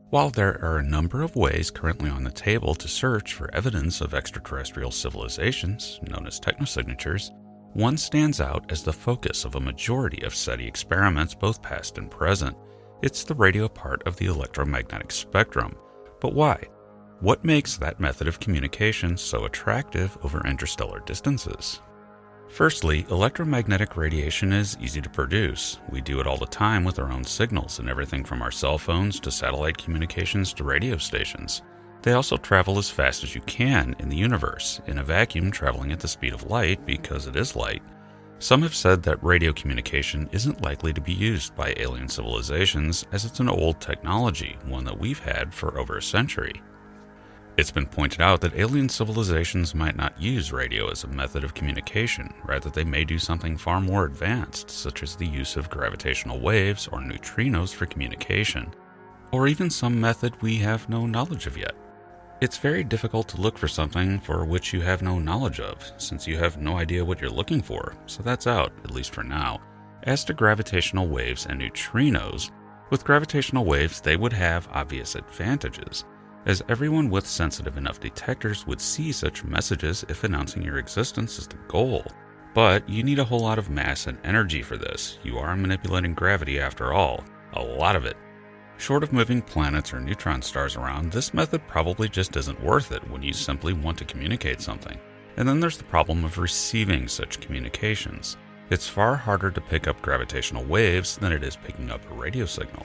While there are a number of ways currently on the table to search for evidence of extraterrestrial civilizations, known as technosignatures, one stands out as the focus of a majority of SETI experiments, both past and present. It's the radio part of the electromagnetic spectrum. But why? What makes that method of communication so attractive over interstellar distances? Firstly, electromagnetic radiation is easy to produce. We do it all the time with our own signals and everything from our cell phones to satellite communications to radio stations. They also travel as fast as you can in the universe, in a vacuum traveling at the speed of light because it is light. Some have said that radio communication isn't likely to be used by alien civilizations as it's an old technology, one that we've had for over a century. It's been pointed out that alien civilizations might not use radio as a method of communication, rather they may do something far more advanced, such as the use of gravitational waves or neutrinos for communication, or even some method we have no knowledge of yet. It's very difficult to look for something for which you have no knowledge of, since you have no idea what you're looking for, so that's out, at least for now. As to gravitational waves and neutrinos, with gravitational waves they would have obvious advantages, as everyone with sensitive enough detectors would see such messages if announcing your existence is the goal. But you need a whole lot of mass and energy for this. You are manipulating gravity after all, a lot of it. Short of moving planets or neutron stars around, this method probably just isn't worth it when you simply want to communicate something. And then there's the problem of receiving such communications. It's far harder to pick up gravitational waves than it is picking up a radio signal.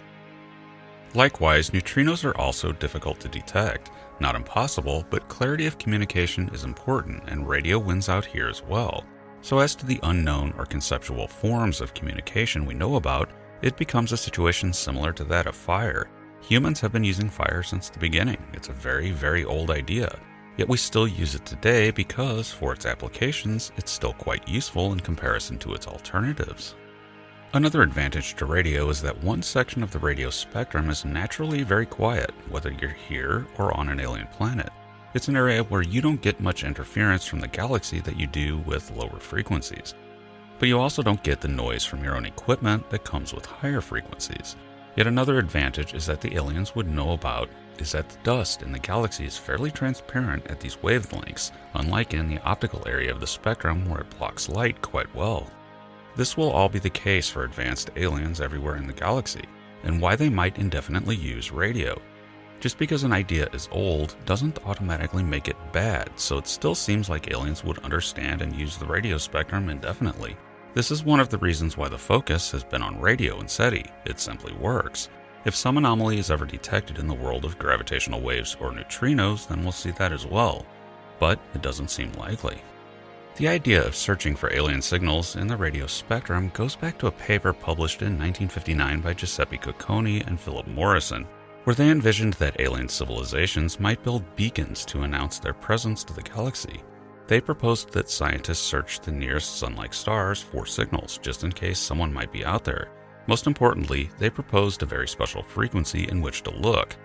Likewise, neutrinos are also difficult to detect. Not impossible, but clarity of communication is important, and radio wins out here as well. So as to the unknown or conceptual forms of communication we know about, it becomes a situation similar to that of fire. Humans have been using fire since the beginning. It's a very, very old idea. Yet we still use it today because, for its applications, it's still quite useful in comparison to its alternatives. Another advantage to radio is that one section of the radio spectrum is naturally very quiet, whether you're here or on an alien planet. It's an area where you don't get much interference from the galaxy that you do with lower frequencies. But you also don't get the noise from your own equipment that comes with higher frequencies. Yet another advantage is that the aliens would know about is that the dust in the galaxy is fairly transparent at these wavelengths, unlike in the optical area of the spectrum where it blocks light quite well. This will all be the case for advanced aliens everywhere in the galaxy, and why they might indefinitely use radio. Just because an idea is old doesn't automatically make it bad, so it still seems like aliens would understand and use the radio spectrum indefinitely. This is one of the reasons why the focus has been on radio and SETI. It simply works. If some anomaly is ever detected in the world of gravitational waves or neutrinos, then we'll see that as well. But it doesn't seem likely. The idea of searching for alien signals in the radio spectrum goes back to a paper published in 1959 by Giuseppe Cocconi and Philip Morrison, where they envisioned that alien civilizations might build beacons to announce their presence to the galaxy. They proposed that scientists search the nearest sun-like stars for signals, just in case someone might be out there. Most importantly, they proposed a very special frequency in which to look,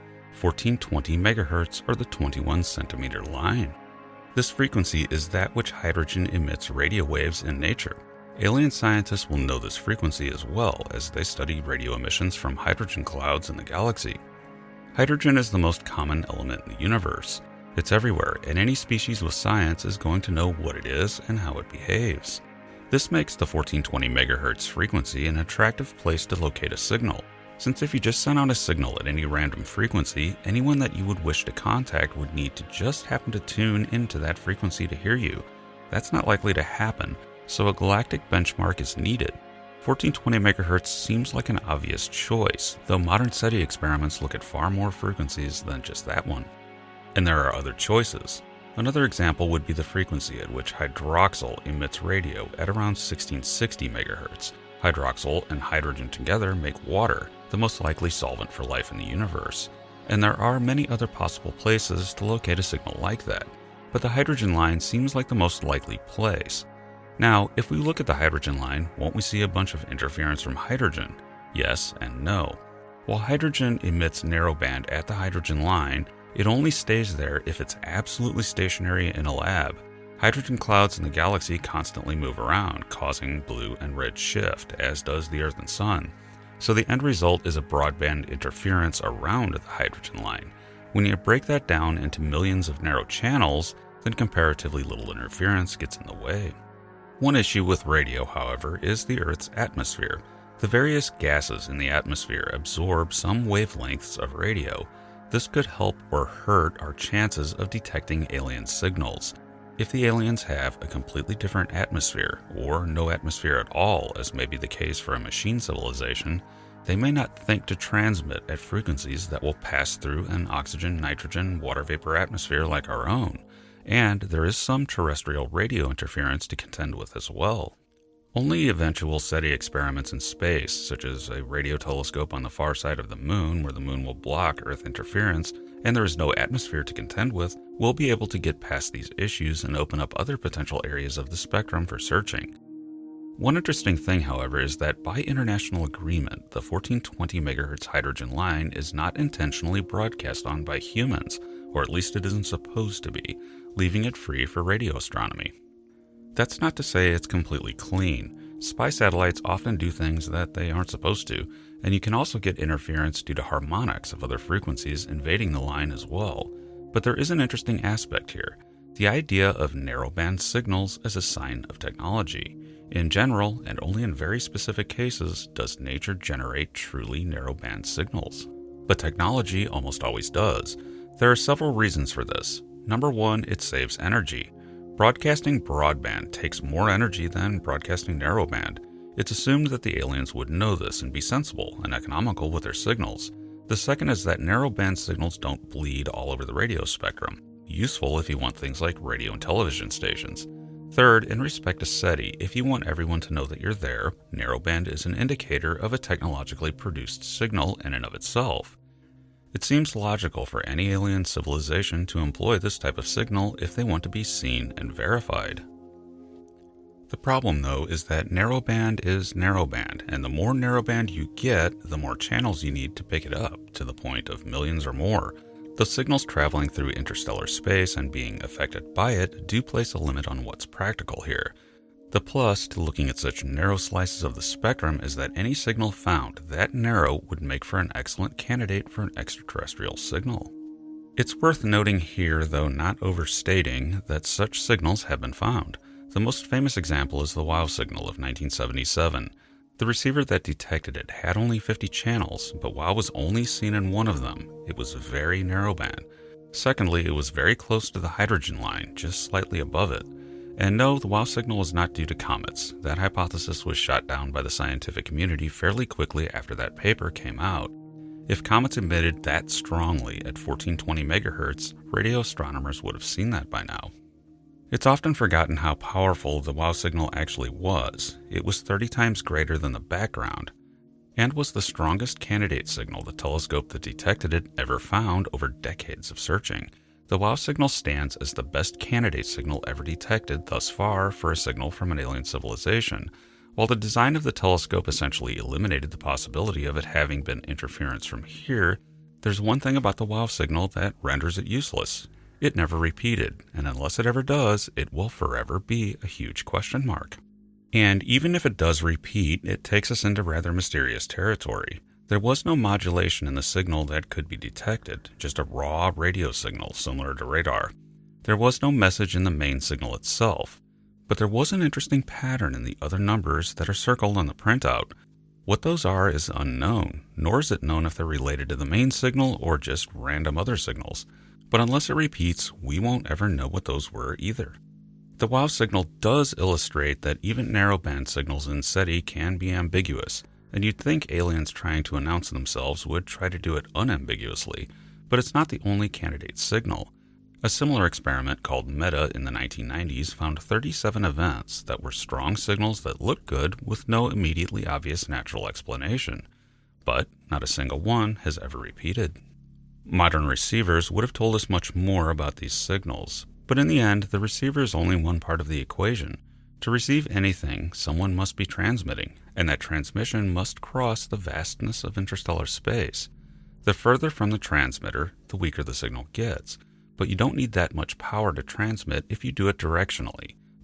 1420 MHz or the 21 centimeter line. This frequency is that which hydrogen emits radio waves in nature. Alien scientists will know this frequency as well as they study radio emissions from hydrogen clouds in the galaxy. Hydrogen is the most common element in the universe. It's everywhere, and any species with science is going to know what it is and how it behaves. This makes the 1420 MHz frequency an attractive place to locate a signal, since if you just sent out a signal at any random frequency, anyone that you would wish to contact would need to just happen to tune into that frequency to hear you. That's not likely to happen, so a galactic benchmark is needed. 1420 MHz seems like an obvious choice, though modern SETI experiments look at far more frequencies than just that one. And there are other choices. Another example would be the frequency at which hydroxyl emits radio at around 1660 MHz. Hydroxyl and hydrogen together make water, the most likely solvent for life in the universe. And there are many other possible places to locate a signal like that, but the hydrogen line seems like the most likely place. Now, if we look at the hydrogen line, won't we see a bunch of interference from hydrogen? Yes and no. While hydrogen emits narrowband at the hydrogen line, it only stays there if it's absolutely stationary in a lab. Hydrogen clouds in the galaxy constantly move around, causing blue and red shift, as does the Earth and Sun. So the end result is a broadband interference around the hydrogen line. When you break that down into millions of narrow channels, then comparatively little interference gets in the way. One issue with radio, however, is the Earth's atmosphere. The various gases in the atmosphere absorb some wavelengths of radio. This could help or hurt our chances of detecting alien signals. If the aliens have a completely different atmosphere, or no atmosphere at all, as may be the case for a machine civilization, they may not think to transmit at frequencies that will pass through an oxygen, nitrogen, water vapor atmosphere like our own. And there is some terrestrial radio interference to contend with as well. Only eventual SETI experiments in space, such as a radio telescope on the far side of the moon where the moon will block Earth interference and there is no atmosphere to contend with, will be able to get past these issues and open up other potential areas of the spectrum for searching. One interesting thing, however, is that by international agreement, the 1420 MHz hydrogen line is not intentionally broadcast on by humans, or at least it isn't supposed to be, leaving it free for radio astronomy. That's not to say it's completely clean. Spy satellites often do things that they aren't supposed to, and you can also get interference due to harmonics of other frequencies invading the line as well. But there is an interesting aspect here, the idea of narrowband signals as a sign of technology. In general, and only in very specific cases, does nature generate truly narrowband signals. But technology almost always does. There are several reasons for this. Number one, it saves energy. Broadcasting broadband takes more energy than broadcasting narrowband. It's assumed that the aliens would know this and be sensible and economical with their signals. The second is that narrowband signals don't bleed all over the radio spectrum. Useful if you want things like radio and television stations. Third, in respect to SETI, if you want everyone to know that you're there, narrowband is an indicator of a technologically produced signal in and of itself. It seems logical for any alien civilization to employ this type of signal if they want to be seen and verified. The problem, though, is that narrowband is narrowband, and the more narrowband you get, the more channels you need to pick it up, to the point of millions or more. The signals traveling through interstellar space and being affected by it do place a limit on what's practical here. The plus to looking at such narrow slices of the spectrum is that any signal found that narrow would make for an excellent candidate for an extraterrestrial signal. It's worth noting here, though not overstating, that such signals have been found. The most famous example is the WOW signal of 1977. The receiver that detected it had only 50 channels, but WOW was only seen in one of them. It was very narrowband. Secondly, it was very close to the hydrogen line, just slightly above it. And no, the WOW signal was not due to comets. That hypothesis was shot down by the scientific community fairly quickly after that paper came out. If comets emitted that strongly at 1420 MHz, radio astronomers would have seen that by now. It's often forgotten how powerful the WOW signal actually was. It was 30 times greater than the background, and was the strongest candidate signal the telescope that detected it ever found over decades of searching. The WOW signal stands as the best candidate signal ever detected thus far for a signal from an alien civilization. While the design of the telescope essentially eliminated the possibility of it having been interference from here, there's one thing about the WOW signal that renders it useless. It never repeated, and unless it ever does, it will forever be a huge question mark. And even if it does repeat, it takes us into rather mysterious territory. There was no modulation in the signal that could be detected, just a raw radio signal similar to radar. There was no message in the main signal itself, but there was an interesting pattern in the other numbers that are circled on the printout. What those are is unknown, nor is it known if they're related to the main signal or just random other signals. But unless it repeats, we won't ever know what those were either. The WOW signal does illustrate that even narrowband signals in SETI can be ambiguous, and you'd think aliens trying to announce themselves would try to do it unambiguously, but it's not the only candidate signal. A similar experiment called META in the 1990s found 37 events that were strong signals that looked good with no immediately obvious natural explanation, but not a single one has ever repeated. Modern receivers would have told us much more about these signals, but in the end, the receiver is only one part of the equation. To receive anything, someone must be transmitting, and that transmission must cross the vastness of interstellar space. The further from the transmitter, the weaker the signal gets, but you don't need that much power to transmit if you do it directionally.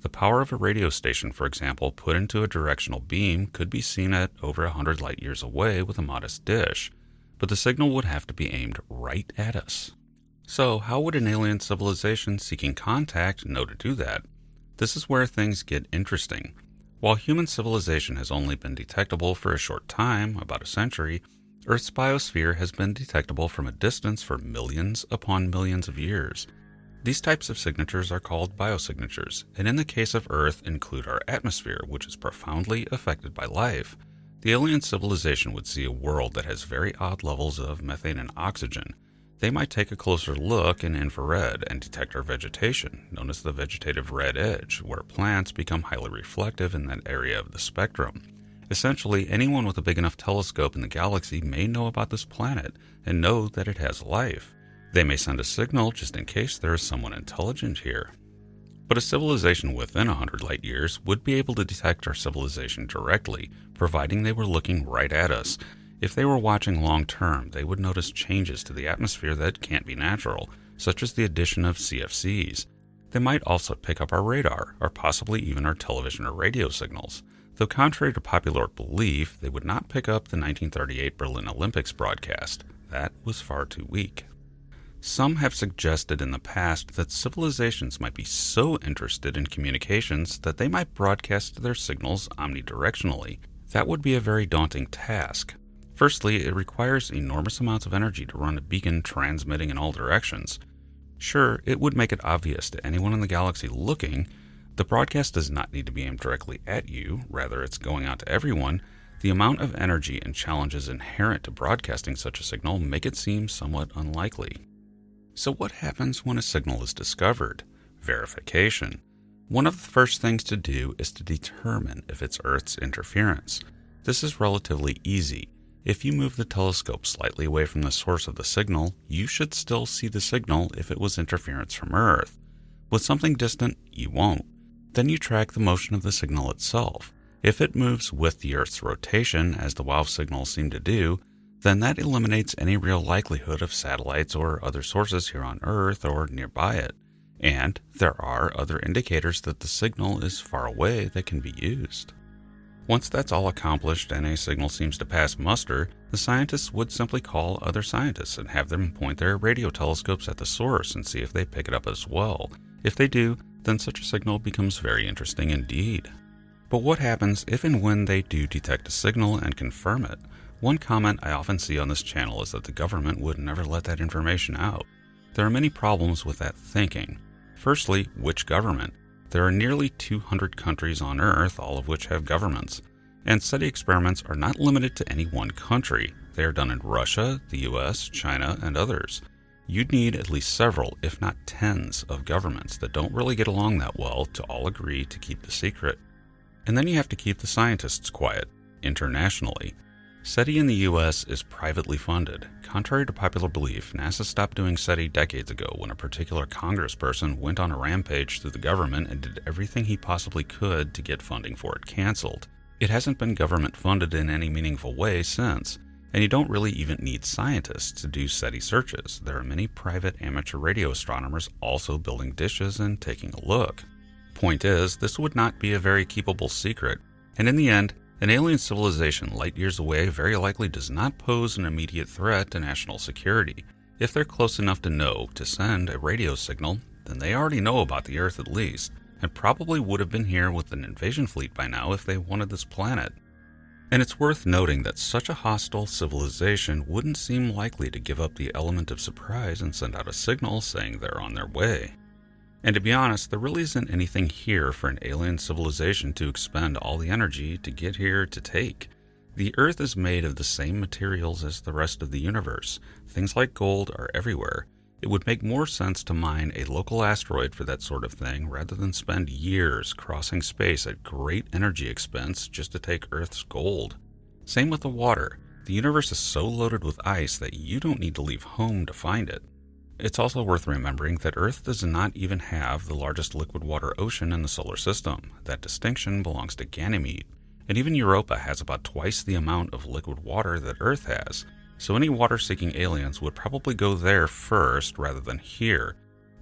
The power of a radio station, for example, put into a directional beam could be seen at over 100 light years away with a modest dish, but the signal would have to be aimed right at us. So, how would an alien civilization seeking contact know to do that? This is where things get interesting. While human civilization has only been detectable for a short time, about a century, Earth's biosphere has been detectable from a distance for millions upon millions of years. These types of signatures are called biosignatures, and in the case of Earth include our atmosphere, which is profoundly affected by life. The alien civilization would see a world that has very odd levels of methane and oxygen. They might take a closer look in infrared and detect our vegetation, known as the vegetative red edge, where plants become highly reflective in that area of the spectrum. Essentially, anyone with a big enough telescope in the galaxy may know about this planet and know that it has life. They may send a signal just in case there is someone intelligent here. But a civilization within 100 light years would be able to detect our civilization directly, providing they were looking right at us. If they were watching long term, they would notice changes to the atmosphere that can't be natural, such as the addition of CFCs. They might also pick up our radar, or possibly even our television or radio signals. Though contrary to popular belief, they would not pick up the 1938 Berlin Olympics broadcast. That was far too weak. Some have suggested in the past that civilizations might be so interested in communications that they might broadcast their signals omnidirectionally. That would be a very daunting task. Firstly, it requires enormous amounts of energy to run a beacon transmitting in all directions. Sure, it would make it obvious to anyone in the galaxy looking. The broadcast does not need to be aimed directly at you, rather it's going out to everyone. The amount of energy and challenges inherent to broadcasting such a signal make it seem somewhat unlikely. So what happens when a signal is discovered? Verification. One of the first things to do is to determine if it's Earth's interference. This is relatively easy. If you move the telescope slightly away from the source of the signal, you should still see the signal if it was interference from Earth. With something distant, you won't. Then you track the motion of the signal itself. If it moves with the Earth's rotation, as the WOW signals seem to do, then that eliminates any real likelihood of satellites or other sources here on Earth or nearby it. And there are other indicators that the signal is far away that can be used. Once that's all accomplished and a signal seems to pass muster, the scientists would simply call other scientists and have them point their radio telescopes at the source and see if they pick it up as well. If they do, then such a signal becomes very interesting indeed. But what happens if and when they do detect a signal and confirm it? One comment I often see on this channel is that the government would never let that information out. There are many problems with that thinking. Firstly, which government? There are nearly 200 countries on Earth, all of which have governments. And SETI experiments are not limited to any one country. They are done in Russia, the US, China, and others. You'd need at least several, if not tens, of governments that don't really get along that well to all agree to keep the secret. And then you have to keep the scientists quiet, internationally. SETI in the US is privately funded. Contrary to popular belief, NASA stopped doing SETI decades ago when a particular congressperson went on a rampage through the government and did everything he possibly could to get funding for it canceled. It hasn't been government funded in any meaningful way since, and you don't really even need scientists to do SETI searches. There are many private amateur radio astronomers also building dishes and taking a look. Point is, this would not be a very keepable secret, and in the end, an alien civilization light years away very likely does not pose an immediate threat to national security. If they're close enough to know to send a radio signal, then they already know about the Earth at least, and probably would have been here with an invasion fleet by now if they wanted this planet. And it's worth noting that such a hostile civilization wouldn't seem likely to give up the element of surprise and send out a signal saying they're on their way. And to be honest, there really isn't anything here for an alien civilization to expend all the energy to get here to take. The Earth is made of the same materials as the rest of the universe. Things like gold are everywhere. It would make more sense to mine a local asteroid for that sort of thing rather than spend years crossing space at great energy expense just to take Earth's gold. Same with the water. The universe is so loaded with ice that you don't need to leave home to find it. It's also worth remembering that Earth does not even have the largest liquid water ocean in the solar system. That distinction belongs to Ganymede. And even Europa has about twice the amount of liquid water that Earth has. So any water-seeking aliens would probably go there first rather than here.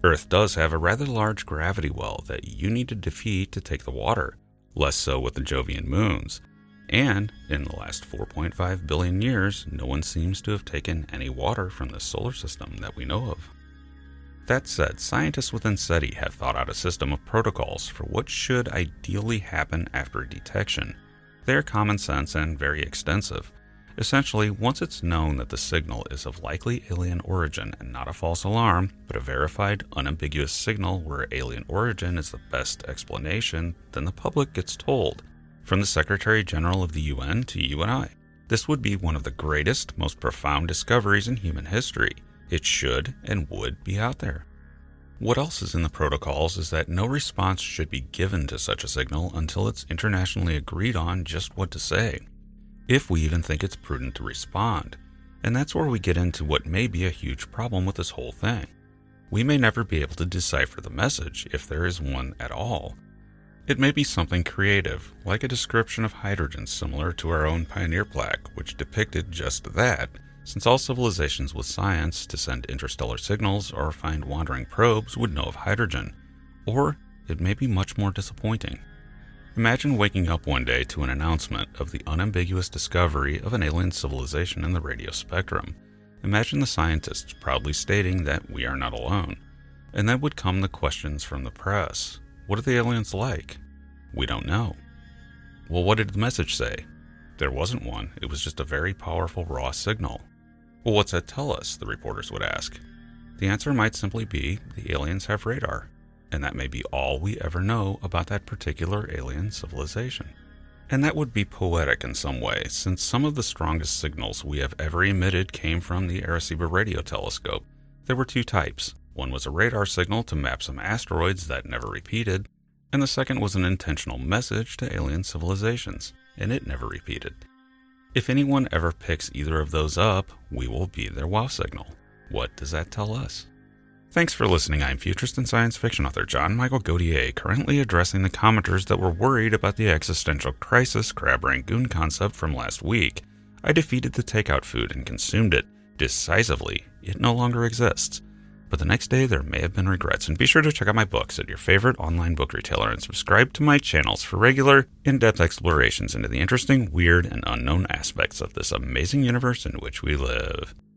Earth does have a rather large gravity well that you need to defeat to take the water, less so with the Jovian moons. And in the last 4.5 billion years, no one seems to have taken any water from the solar system that we know of. That said, scientists within SETI have thought out a system of protocols for what should ideally happen after detection. They are common sense and very extensive. Essentially, once it's known that the signal is of likely alien origin and not a false alarm, but a verified, unambiguous signal where alien origin is the best explanation, then the public gets told, from the Secretary General of the UN to you and I. This would be one of the greatest, most profound discoveries in human history. It should and would be out there. What else is in the protocols is that no response should be given to such a signal until it's internationally agreed on just what to say, if we even think it's prudent to respond. And that's where we get into what may be a huge problem with this whole thing. We may never be able to decipher the message, if there is one at all. It may be something creative, like a description of hydrogen similar to our own Pioneer plaque, which depicted just that, since all civilizations with science to send interstellar signals or find wandering probes would know of hydrogen. Or it may be much more disappointing. Imagine waking up one day to an announcement of the unambiguous discovery of an alien civilization in the radio spectrum. Imagine the scientists proudly stating that we are not alone. And then would come the questions from the press. What are the aliens like? We don't know. Well, what did the message say? There wasn't one. It was just a very powerful raw signal. Well, what's that tell us? The reporters would ask. The answer might simply be the aliens have radar, and that may be all we ever know about that particular alien civilization. And that would be poetic in some way, since some of the strongest signals we have ever emitted came from the Arecibo radio telescope. There were two types. One was a radar signal to map some asteroids that never repeated, and the second was an intentional message to alien civilizations, and it never repeated. If anyone ever picks either of those up, we will be their wow signal. What does that tell us? Thanks for listening. I'm futurist and science fiction author John Michael Godier, currently addressing the commenters that were worried about the existential crisis crab rangoon concept from last week. I defeated the takeout food and consumed it decisively. It no longer exists. But the next day there may have been regrets, and be sure to check out my books at your favorite online book retailer and subscribe to my channels for regular, in-depth explorations into the interesting, weird, and unknown aspects of this amazing universe in which we live.